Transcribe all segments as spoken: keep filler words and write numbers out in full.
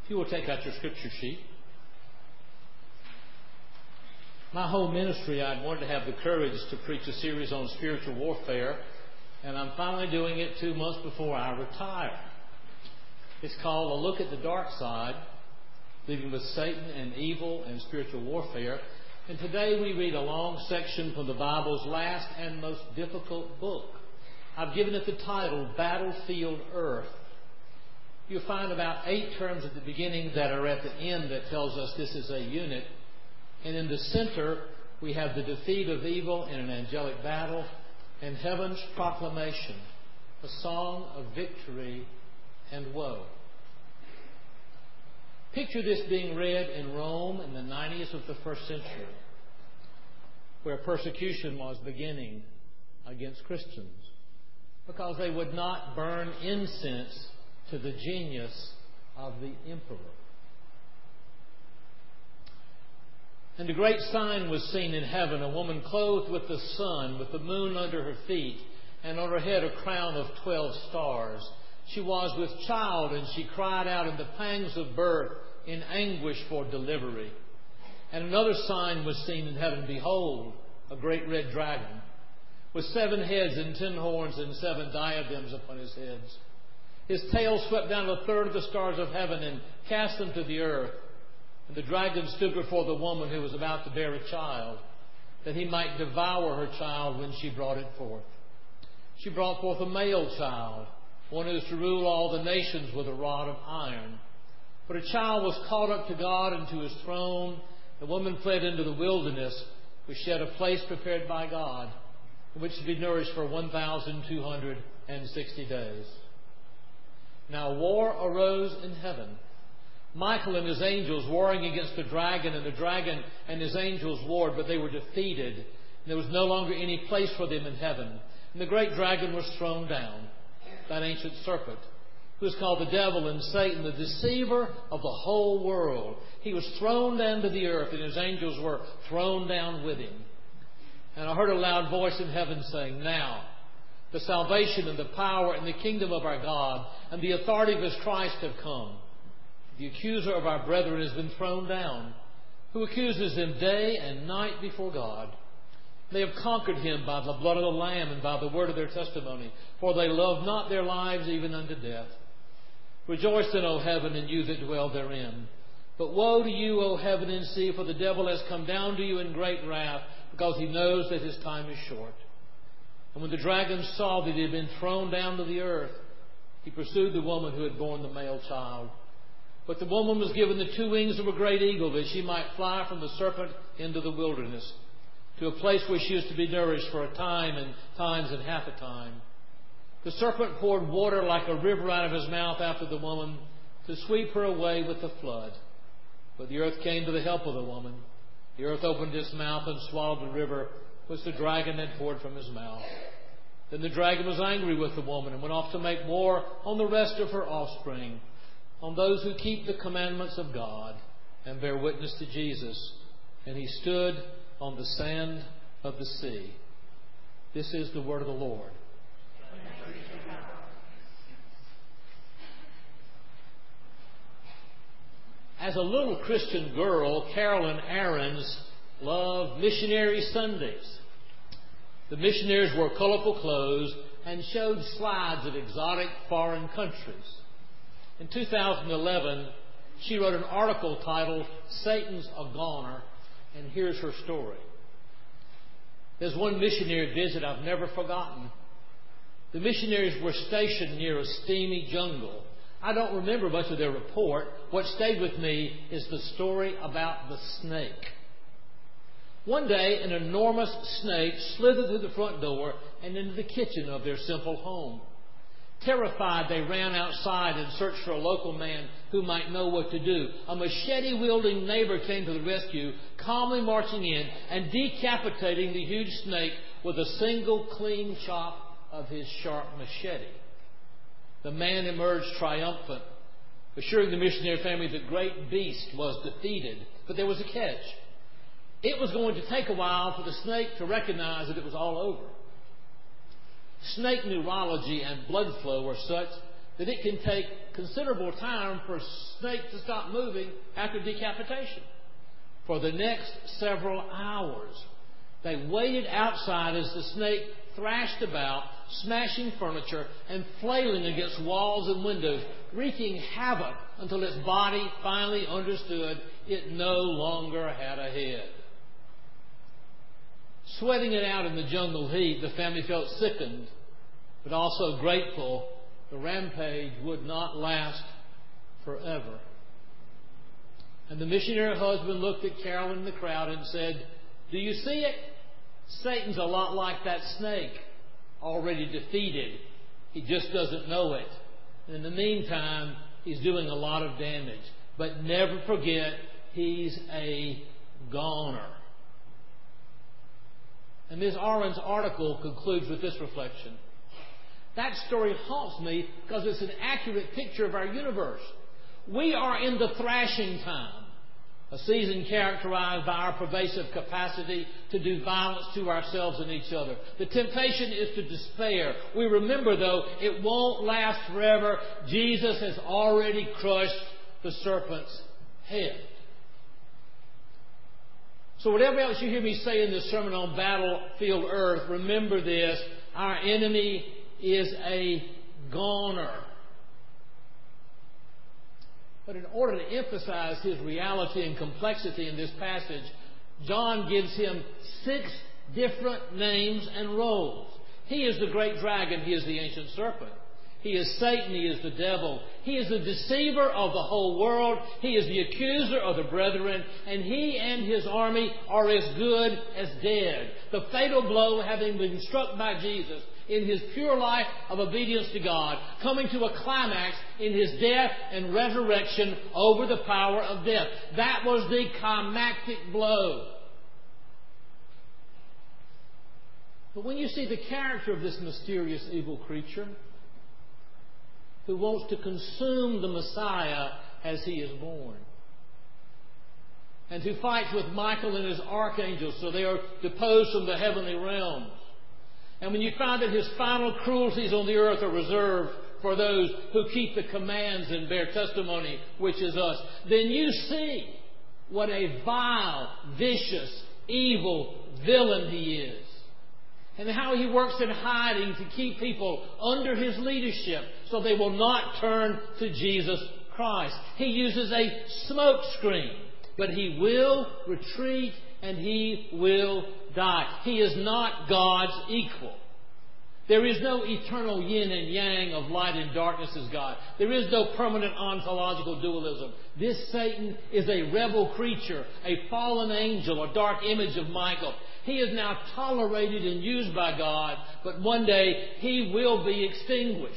If you will take out your scripture sheet. My whole ministry, I wanted to have the courage to preach a series on spiritual warfare, and I'm finally doing it two months before I retire. It's called A Look at the Dark Side, Living with Satan and Evil and Spiritual Warfare. And today we read a long section from the Bible's last and most difficult book. I've given it the title, Battlefield Earth. You'll find about eight terms at the beginning that are at the end that tells us this is a unit. And in the center, we have the defeat of evil in an angelic battle and heaven's proclamation, a song of victory and woe. Picture this being read in Rome in the nineties of the first century, where persecution was beginning against Christians because they would not burn incense to the genius of the emperor. And a great sign was seen in heaven, a woman clothed with the sun, with the moon under her feet, and on her head a crown of twelve stars. She was with child, and she cried out in the pangs of birth, in anguish for delivery. And another sign was seen in heaven. Behold, a great red dragon, with seven heads and ten horns and seven diadems upon his heads. His tail swept down a third of the stars of heaven and cast them to the earth. And the dragon stood before the woman who was about to bear a child, that he might devour her child when she brought it forth. She brought forth a male child, one who is to rule all the nations with a rod of iron. But a child was caught up to God and to his throne. The woman fled into the wilderness, which she had a place prepared by God, in which to be nourished for one thousand two hundred sixty days. Now war arose in heaven. Michael and his angels warring against the dragon, and the dragon and his angels warred, but they were defeated. And there was no longer any place for them in heaven. And the great dragon was thrown down, that ancient serpent, who is called the devil and Satan, the deceiver of the whole world. He was thrown down to the earth, and his angels were thrown down with him. And I heard a loud voice in heaven saying, Now the salvation and the power and the kingdom of our God and the authority of his Christ have come. The accuser of our brethren has been thrown down, who accuses them day and night before God. They have conquered him by the blood of the Lamb and by the word of their testimony, for they love not their lives even unto death. Rejoice then, O heaven, and you that dwell therein. But woe to you, O heaven and sea, for the devil has come down to you in great wrath, because he knows that his time is short. And when the dragon saw that he had been thrown down to the earth, he pursued the woman who had borne the male child. But the woman was given the two wings of a great eagle, that she might fly from the serpent into the wilderness, to a place where she is to be nourished for a time and times and half a time. The serpent poured water like a river out of his mouth after the woman, to sweep her away with the flood. But the earth came to the help of the woman. The earth opened its mouth and swallowed the river which the dragon had poured from his mouth. Then the dragon was angry with the woman and went off to make war on the rest of her offspring, on those who keep the commandments of God and bear witness to Jesus. And he stood on the sand of the sea. This is the word of the Lord. As a little Christian girl, Carolyn Aarons loved missionary Sundays. The missionaries wore colorful clothes and showed slides of exotic foreign countries. In two thousand eleven, she wrote an article titled, Satan's a Goner, and here's her story. There's one missionary visit I've never forgotten. The missionaries were stationed near a steamy jungle. I don't remember much of their report. What stayed with me is the story about the snake. One day, an enormous snake slithered through the front door and into the kitchen of their simple home. Terrified, they ran outside and searched for a local man who might know what to do. A machete-wielding neighbor came to the rescue, calmly marching in and decapitating the huge snake with a single clean chop of his sharp machete. The man emerged triumphant, assuring the missionary family the great beast was defeated. But there was a catch. It was going to take a while for the snake to recognize that it was all over. Snake neurology and blood flow were such that it can take considerable time for a snake to stop moving after decapitation. For the next several hours, they waited outside as the snake thrashed about, smashing furniture and flailing against walls and windows, wreaking havoc until its body finally understood it no longer had a head. Sweating it out in the jungle heat, the family felt sickened, but also grateful the rampage would not last forever. And the missionary husband looked at Carolyn and the crowd and said, "Do you see it? Satan's a lot like that snake, already defeated. He just doesn't know it. And in the meantime, he's doing a lot of damage. But never forget, he's a goner." And Miz Oren's article concludes with this reflection. That story haunts me because it's an accurate picture of our universe. We are in the thrashing time, a season characterized by our pervasive capacity to do violence to ourselves and each other. The temptation is to despair. We remember, though, it won't last forever. Jesus has already crushed the serpent's head. So whatever else you hear me say in this sermon on Battlefield Earth, remember this: our enemy is a goner. But in order to emphasize his reality and complexity in this passage, John gives him six different names and roles. He is the great dragon. He is the ancient serpent. He is Satan. He is the devil. He is the deceiver of the whole world. He is the accuser of the brethren. And he and his army are as good as dead. The fatal blow having been struck by Jesus in his pure life of obedience to God, coming to a climax in his death and resurrection over the power of death. That was the climactic blow. But when you see the character of this mysterious evil creature who wants to consume the Messiah as he is born, and who fights with Michael and his archangels so they are deposed from the heavenly realms, and when you find that his final cruelties on the earth are reserved for those who keep the commands and bear testimony, which is us, then you see what a vile, vicious, evil villain he is. And how he works in hiding to keep people under his leadership so they will not turn to Jesus Christ. He uses a smoke screen, but he will retreat and he will die. He is not God's equal. There is no eternal yin and yang of light and darkness as God. There is no permanent ontological dualism. This Satan is a rebel creature, a fallen angel, a dark image of Michael. He is now tolerated and used by God, but one day he will be extinguished.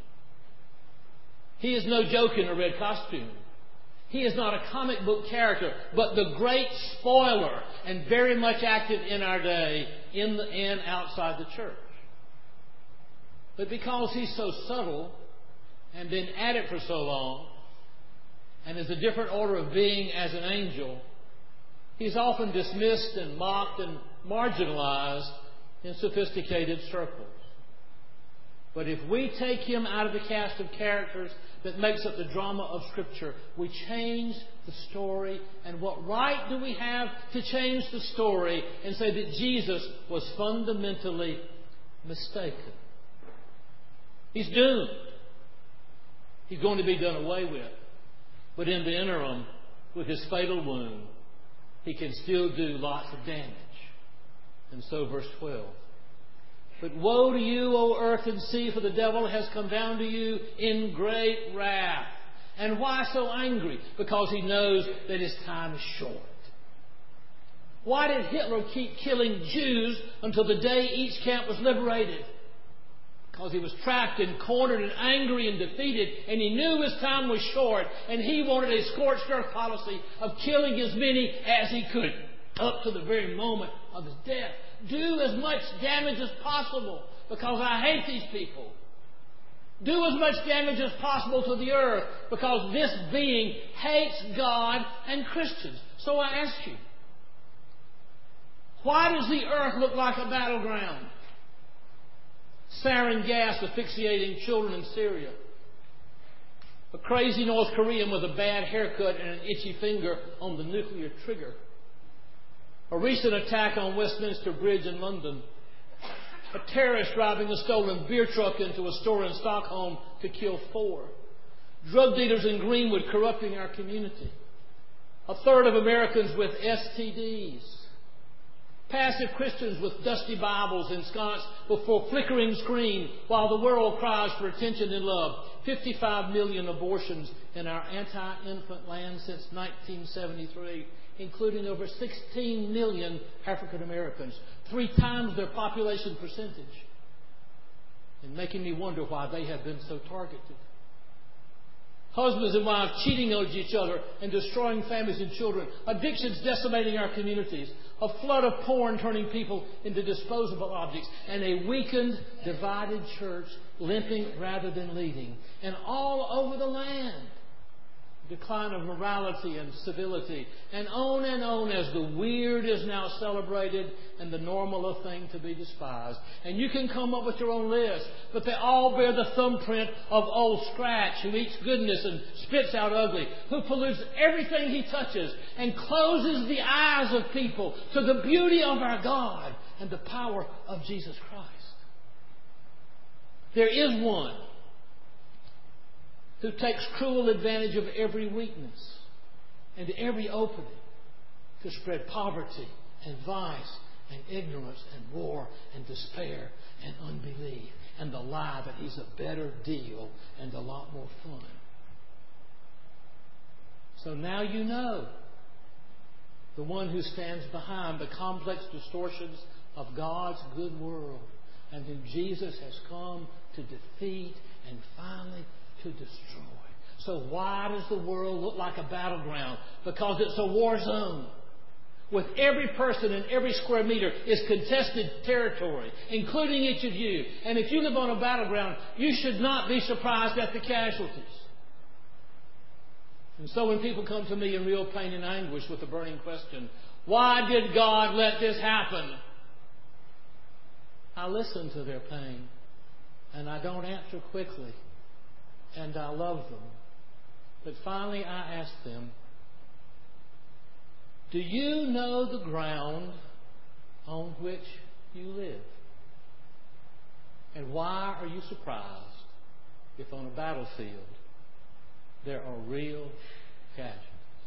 He is no joke in a red costume. He is not a comic book character, but the great spoiler and very much active in our day in the, and outside the church. But because he's so subtle and been at it for so long and is a different order of being as an angel, he's often dismissed and mocked and marginalized in sophisticated circles. But if we take him out of the cast of characters that makes up the drama of Scripture, we change the story. And what right do we have to change the story and say that Jesus was fundamentally mistaken? He's doomed. He's going to be done away with. But in the interim, with his fatal wound, he can still do lots of damage. And so verse twelve. But woe to you, O earth and sea, for the devil has come down to you in great wrath. And why so angry? Because he knows that his time is short. Why did Hitler keep killing Jews until the day each camp was liberated? Because he was trapped and cornered and angry and defeated, and he knew his time was short, and he wanted a scorched earth policy of killing as many as he could, up to the very moment of his death. Do as much damage as possible, because I hate these people. Do as much damage as possible to the earth, because this being hates God and Christians. So I ask you, why does the earth look like a battleground? Sarin gas asphyxiating children in Syria. A crazy North Korean with a bad haircut and an itchy finger on the nuclear trigger. A recent attack on Westminster Bridge in London. A terrorist driving a stolen beer truck into a store in Stockholm to kill four. Drug dealers in Greenwood corrupting our community. A third of Americans with S T Ds. Passive Christians with dusty Bibles ensconced before flickering screen while the world cries for attention and love. fifty-five million abortions in our anti-infant land since nineteen seventy-three, including over sixteen million African Americans, three times their population percentage, and making me wonder why they have been so targeted. Husbands and wives cheating on each other and destroying families and children. Addictions decimating our communities. A flood of porn turning people into disposable objects. And a weakened, divided church limping rather than leading. And all over the land, decline of morality and civility. And on and on as the weird is now celebrated and the normal a thing to be despised. And you can come up with your own list, but they all bear the thumbprint of Old Scratch, who eats goodness and spits out ugly, who pollutes everything he touches and closes the eyes of people to the beauty of our God and the power of Jesus Christ. There is one who takes cruel advantage of every weakness and every opening to spread poverty and vice and ignorance and war and despair and unbelief, and the lie that he's a better deal and a lot more fun. So now you know the one who stands behind the complex distortions of God's good world, and whom Jesus has come to defeat and finally to destroy. So why does the world look like a battleground? Because it's a war zone. With every person and every square meter is contested territory, including each of you. And if you live on a battleground, you should not be surprised at the casualties. And so when people come to me in real pain and anguish with the burning question, why did God let this happen? I listen to their pain, and I don't answer quickly, and I love them. But finally I ask them, do you know the ground on which you live? And why are you surprised if on a battlefield there are real casualties?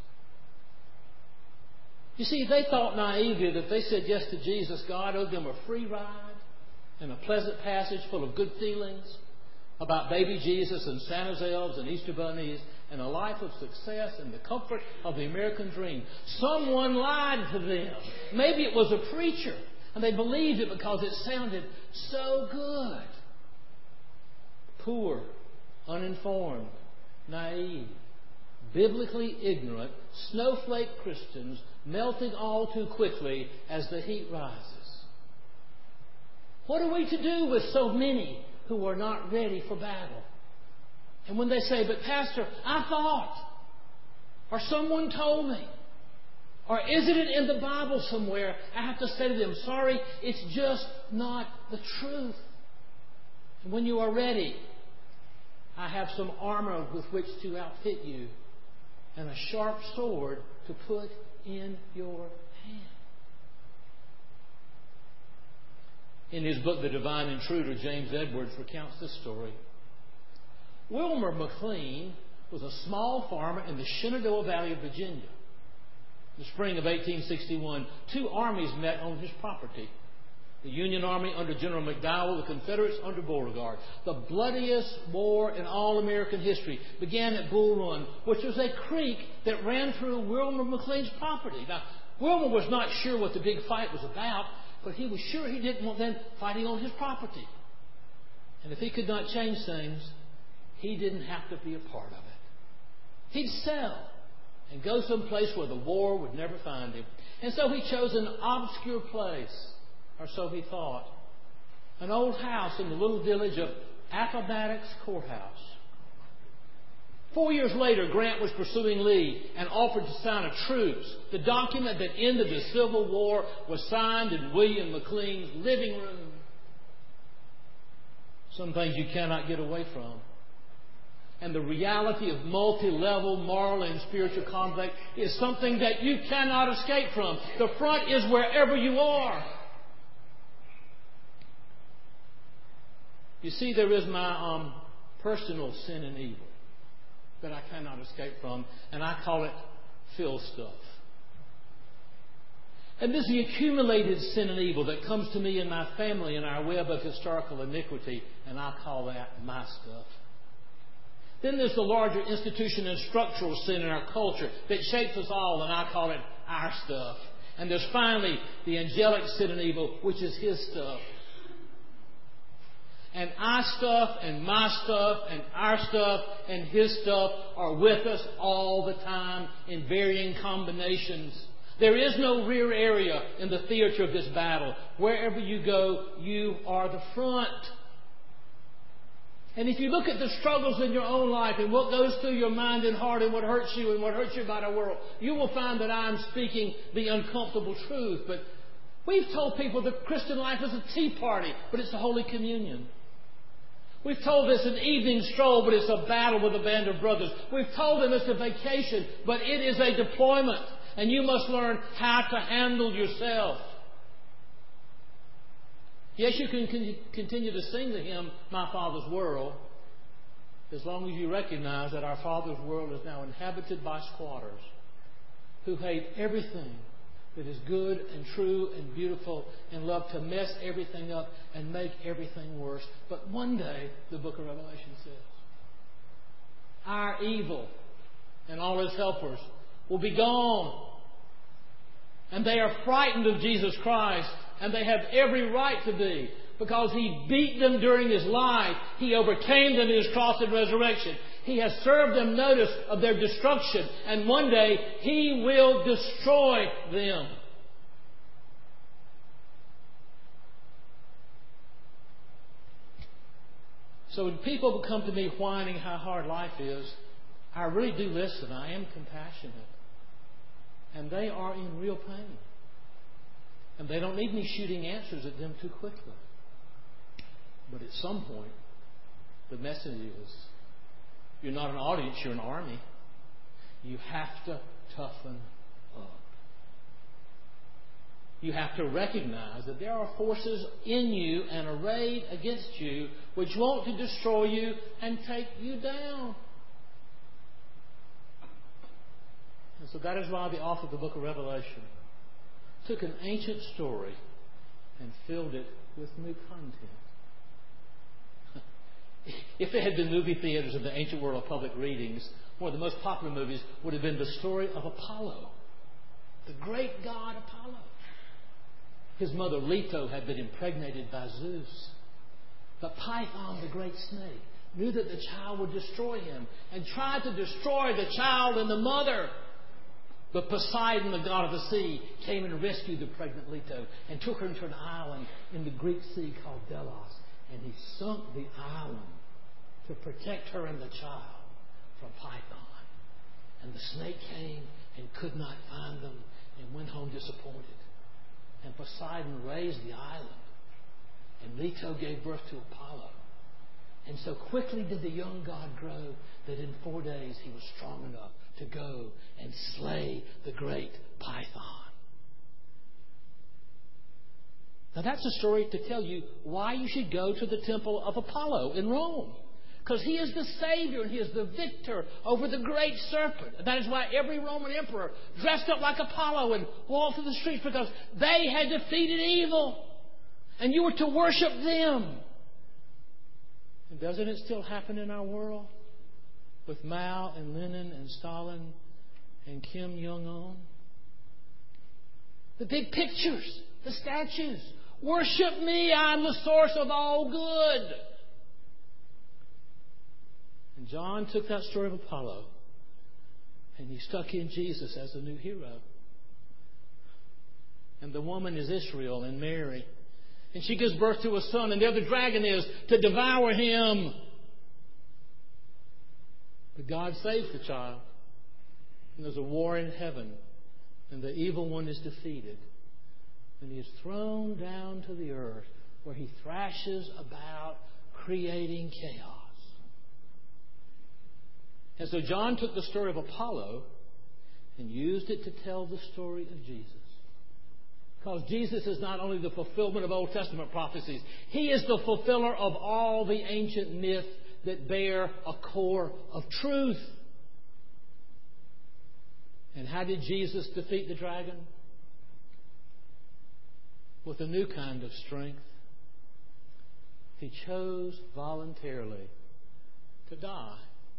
You see, they thought naively that if they said yes to Jesus, God owed them a free ride and a pleasant passage full of good feelings about baby Jesus and Santa's elves and Easter bunnies and a life of success and the comfort of the American dream. Someone lied to them. Maybe it was a preacher, and they believed it because it sounded so good. Poor, uninformed, naive, biblically ignorant, snowflake Christians melting all too quickly as the heat rises. What are we to do with so many who are not ready for battle? And when they say, but Pastor, I thought, or someone told me, or isn't it in the Bible somewhere? I have to say to them, sorry, it's just not the truth. And when you are ready, I have some armor with which to outfit you and a sharp sword to put in your hand. In his book, The Divine Intruder, James Edwards recounts this story. Wilmer McLean was a small farmer in the Shenandoah Valley of Virginia. In the spring of eighteen sixty-one, two armies met on his property. The Union Army under General McDowell, the Confederates under Beauregard. The bloodiest war in all American history began at Bull Run, which was a creek that ran through Wilmer McLean's property. Now, Wilmer was not sure what the big fight was about, but he was sure he didn't want them fighting on his property. And if he could not change things, he didn't have to be a part of it. He'd sell and go someplace where the war would never find him. And so he chose an obscure place, or so he thought. An old house in the little village of Appomattox Courthouse. Four years later, Grant was pursuing Lee and offered to sign a truce. The document that ended the Civil War was signed in William McLean's living room. Some things you cannot get away from. And the reality of multi-level moral and spiritual conflict is something that you cannot escape from. The front is wherever you are. You see, there is my um, personal sin and evil that I cannot escape from, and I call it Phil stuff. And this is the accumulated sin and evil that comes to me and my family in our web of historical iniquity, and I call that my stuff. Then there's the larger institution and structural sin in our culture that shapes us all, and I call it our stuff. And there's finally the angelic sin and evil, which is his stuff. And our stuff and my stuff and our stuff and his stuff are with us all the time in varying combinations. There is no rear area in the theater of this battle. Wherever you go, you are the front. And if you look at the struggles in your own life and what goes through your mind and heart and what hurts you and what hurts you about our world, you will find that I'm speaking the uncomfortable truth. But we've told people that Christian life is a tea party, but it's the Holy Communion. We've told this an evening stroll, but it's a battle with a band of brothers. We've told them it's a vacation, but it is a deployment. And you must learn how to handle yourself. Yes, you can continue to sing the hymn, My Father's World, as long as you recognize that our Father's world is now inhabited by squatters who hate everything that is good and true and beautiful and love to mess everything up and make everything worse. But one day, the book of Revelation says, our evil and all its helpers will be gone. And they are frightened of Jesus Christ. And they have every right to be. Because He beat them during His life. He overcame them in His cross and resurrection. He has served them notice of their destruction. And one day He will destroy them. So when people come to me whining how hard life is, I really do listen. I am compassionate. And they are in real pain. And they don't need me shooting answers at them too quickly. But at some point, the message is, you're not an audience, you're an army. You have to toughen up. You have to recognize that there are forces in you and arrayed against you which want to destroy you and take you down. And so that is why the author of the book of Revelation took an ancient story and filled it with new content. If there had been movie theaters in the ancient world of public readings, one of the most popular movies would have been the story of Apollo, the great god Apollo. His mother Leto had been impregnated by Zeus. But Python, the great snake, knew that the child would destroy him and tried to destroy the child and the mother. But Poseidon, the god of the sea, came and rescued the pregnant Leto and took her into an island in the Greek sea called Delos. And he sunk the island to protect her and the child from Python. And the snake came and could not find them and went home disappointed. And Poseidon raised the island. And Leto gave birth to Apollo. And so quickly did the young god grow that in four days he was strong enough to go and slay the great Python. Now that's a story to tell you why you should go to the temple of Apollo in Rome. Because he is the Savior and he is the victor over the great serpent. And that is why every Roman emperor dressed up like Apollo and walked through the streets, because they had defeated evil. And you were to worship them. And doesn't it still happen in our world? With Mao and Lenin and Stalin and Kim Jong-un? The big pictures, the statues. Worship me, I'm the source of all good. And John took that story of Apollo and he stuck in Jesus as the new hero. And the woman is Israel and Mary. And she gives birth to a son, and there the dragon is to devour him. But God saves the child. And there's a war in heaven. And the evil one is defeated. And he is thrown down to the earth, where he thrashes about creating chaos. And so John took the story of Apollo and used it to tell the story of Jesus. Because Jesus is not only the fulfillment of Old Testament prophecies, He is the fulfiller of all the ancient myths that bear a core of truth. And how did Jesus defeat the dragon? With a new kind of strength. He chose voluntarily to die.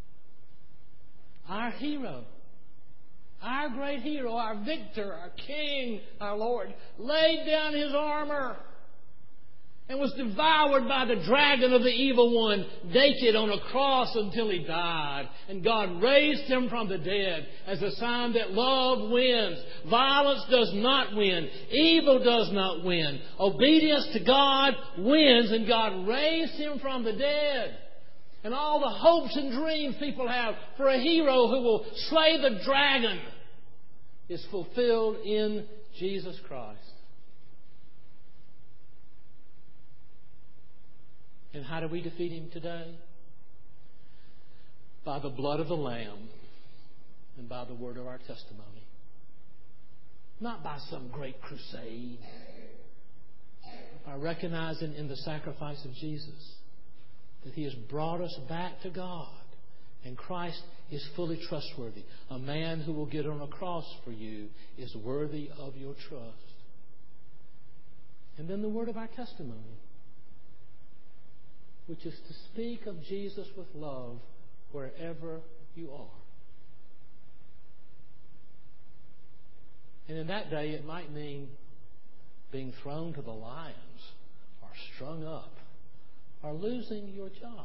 Our hero, our great hero, our victor, our king, our Lord, laid down His armor and was devoured by the dragon of the evil one, naked on a cross until He died. And God raised Him from the dead as a sign that love wins. Violence does not win. Evil does not win. Obedience to God wins, and God raised Him from the dead. And all the hopes and dreams people have for a hero who will slay the dragon is fulfilled in Jesus Christ. And how do we defeat Him today? By the blood of the Lamb and by the word of our testimony. Not by some great crusade. By recognizing in the sacrifice of Jesus that He has brought us back to God. And Christ is fully trustworthy. A man who will get on a cross for you is worthy of your trust. And then the word of our testimony, which is to speak of Jesus with love wherever you are. And in that day, it might mean being thrown to the lions or strung up or losing your job.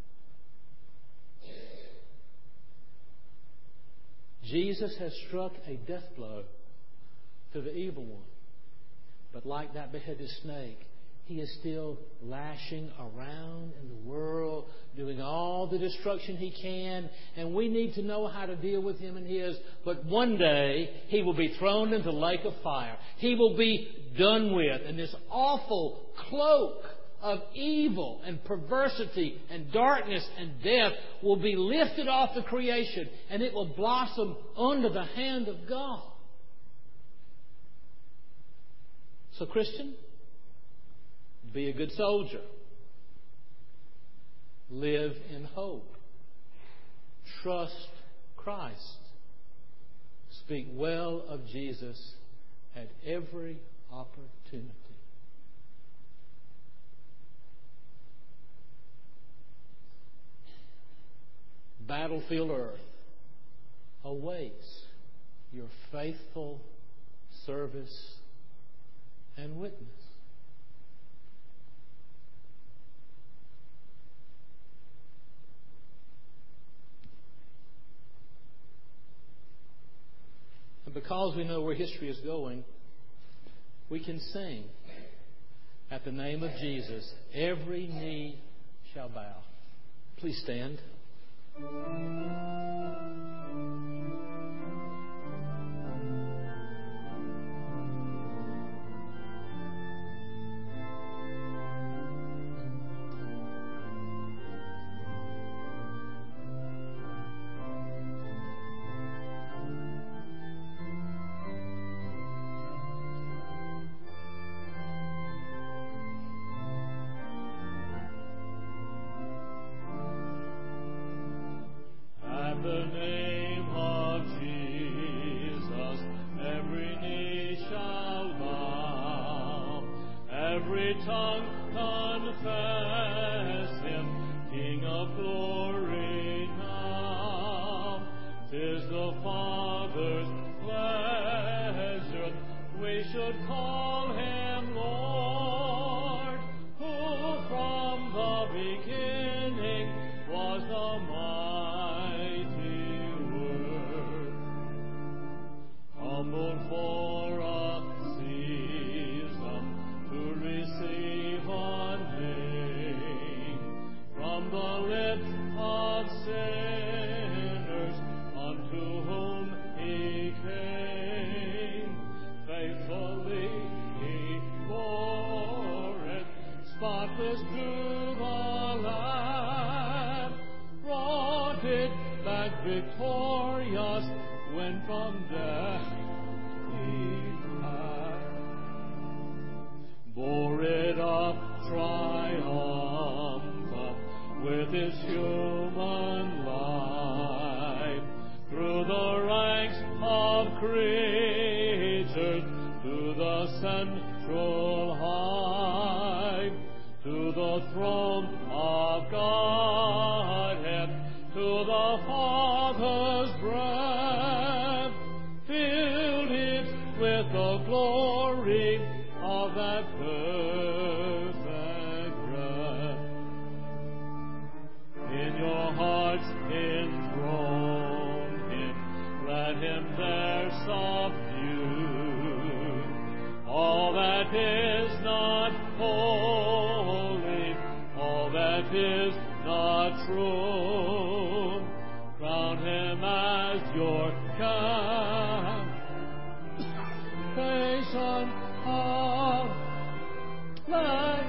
Jesus has struck a death blow to the evil one. But like that beheaded snake, He is still lashing around in the world, doing all the destruction He can. And we need to know how to deal with Him and His. But one day, He will be thrown into the lake of fire. He will be done with. And this awful cloak of evil and perversity and darkness and death will be lifted off the creation. And it will blossom under the hand of God. So, Christian, be a good soldier. Live in hope. Trust Christ. Speak well of Jesus at every opportunity. Battlefield earth awaits your faithful service and witness. And because we know where history is going, we can sing, at the name of Jesus, every knee shall bow. Please stand. Unto whom He came, faithfully glorious when from death he died. Bore it up triumphant with his human life through the ranks of creatures to the central hive, to the throne of Godhead, to the Father's breath, filled it with the glory of that perfect breath. In your hearts enthrone him, let him there subdue all that is not holy, all that is not true. Crown him as your captation of life.